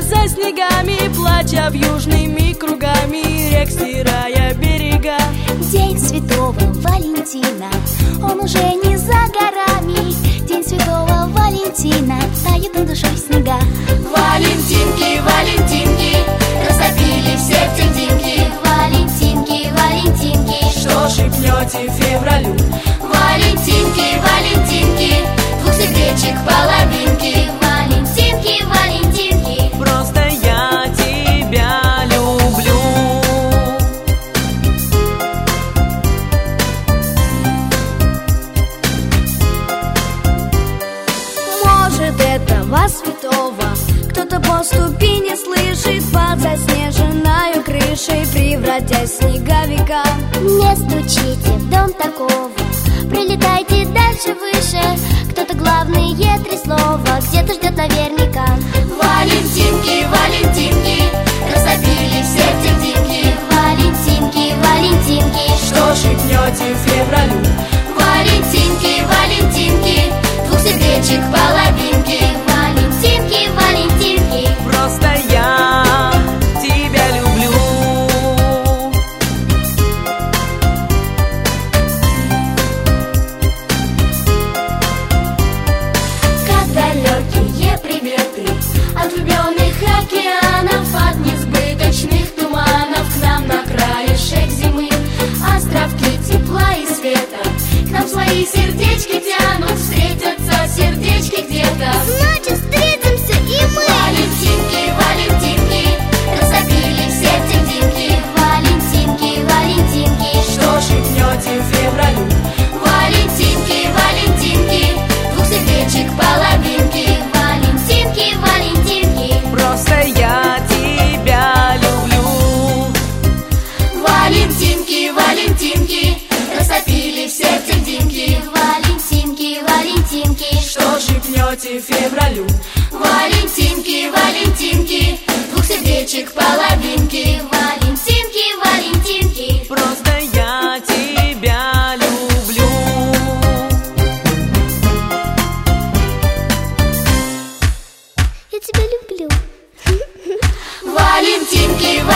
за снегами, плача в южными кругами рек, стирая берега. День Святого Валентина, он уже не за горами. День Святого Валентина, тают над душой снега. Валентинки, Валентинки, растопили все тельдинки. Валентинки, Валентинки, что шепнете февралю? Валентинки, Валентинки, двух сердечек половинки. Валентинки, Валентинки, просто я тебя люблю. Может, этого святого кто-то по ступени слышит, под заснеженной крышей, превратясь в снеговика. не стучите в дом такого, прилетайте дальше, выше. Кто-то главные три слова где-то ждет наверняка. Валентинки, Валентинки, растопили все тельдинки. Валентинки, Валентинки, что шепнете февралю? Валентинки, Валентинки, двух сердечек половинки. Валентинки, Валентинки, просто я тебя люблю. Как далекие приметы от влюбленных океанов, от несбыточных туманов к нам на краешек зимы. Островки тепла и света к нам свои сердечки тянут. Встретятся сердечки где-то, значит встретимся и мы. Валентинки, Валентинки, растопили все тельдинки. Валентинки, Валентинки, Что шепнете февралю? Валентинки, Валентинки, двух сердечек половинки. Валентинки, Валентинки, Просто я тебя люблю. Валентинки, Валентинки, растопили все тельдинки. Валентинки, Валентинки, Что шепнете февралю? Валентинки, Валентинки, двух сердечек половинки. Валентинки, Валентинки, Просто я тебя люблю. я тебя люблю. Валентинки,